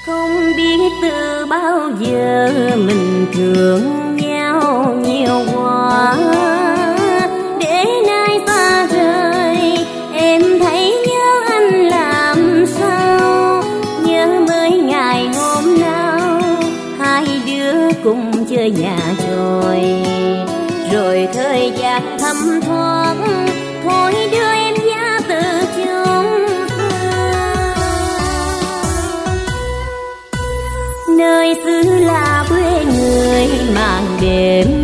Không biết từ bao giờ mình thương nhau nhiều quá, để nay ta rời em thấy nhớ anh làm sao. Nhớ mới ngày hôm nào hai đứa cùng chơi nhà tròi, rồi thời gian thấm thoát thôi đưa em ra từ chốn xa. Nơi xứ là quê người màn đêm